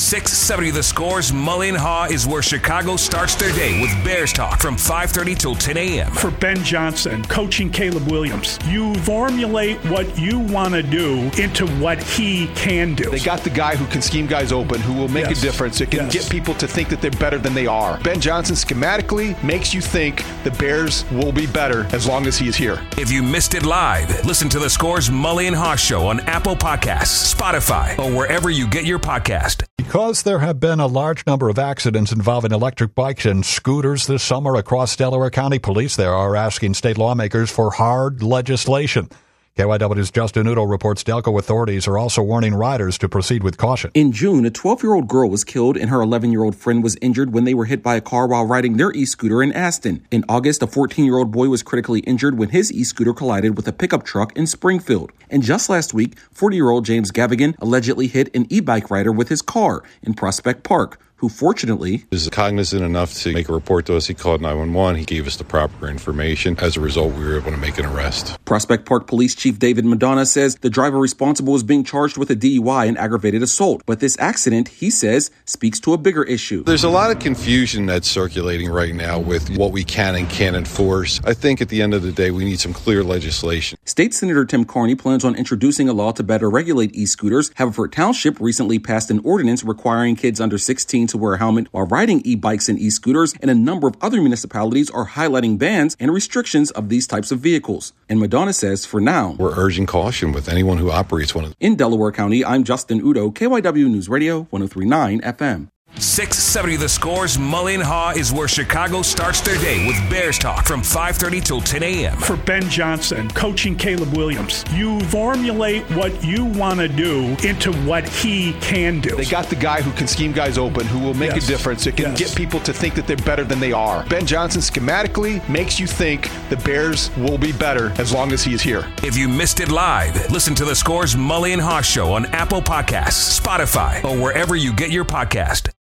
670 The Score's Mully and Haw is where Chicago starts their day with Bears talk from 5:30 till 10 a.m. For Ben Johnson, coaching Caleb Williams, you formulate what you want to do into what he can do. They got the guy who can scheme guys open, who will make a difference. It can get people to think that they're better than they are. Ben Johnson schematically makes you think the Bears will be better as long as he is here. If you missed it live, listen to The Score's Mully and Haw Show on Apple Podcasts, Spotify, or wherever you get your podcast. Because there have been a large number of accidents involving electric bikes and scooters this summer across Delaware County, police there are asking state lawmakers for hard legislation. KYW's Justin Udo reports Delco authorities are also warning riders to proceed with caution. In June, a 12-year-old girl was killed and her 11-year-old friend was injured when they were hit by a car while riding their e-scooter in Aston. In August, a 14-year-old boy was critically injured when his e-scooter collided with a pickup truck in Springfield. And just last week, 40-year-old James Gavigan allegedly hit an e-bike rider with his car in Prospect Park, who fortunately is cognizant enough to make a report to us. He called 911. He gave us the proper information. As a result, we were able to make an arrest. Prospect Park Police Chief David Madonna says the driver responsible is being charged with a DUI and aggravated assault. But this accident, he says, speaks to a bigger issue. There's a lot of confusion that's circulating right now with what we can and can't enforce. I think at the end of the day, we need some clear legislation. State Senator Tim Carney plans on introducing a law to better regulate e-scooters. Haverford Township recently passed an ordinance requiring kids under 16 to wear a helmet while riding e-bikes and e-scooters, and a number of other municipalities are highlighting bans and restrictions of these types of vehicles. And Madonna says, for now, we're urging caution with anyone who operates one of them. In Delaware County, I'm Justin Udo, KYW News Radio, 103.9 FM. 670 The Score's Mully and Haw is where Chicago starts their day with Bears talk from 5:30 till 10 a.m. For Ben Johnson, coaching Caleb Williams, you formulate what you want to do into what he can do. They got the guy who can scheme guys open, who will make a difference. It can get people to think that they're better than they are. Ben Johnson schematically makes you think the Bears will be better as long as he is here. If you missed it live, listen to The Score's Mully and Haw Show on Apple Podcasts, Spotify, or wherever you get your podcast.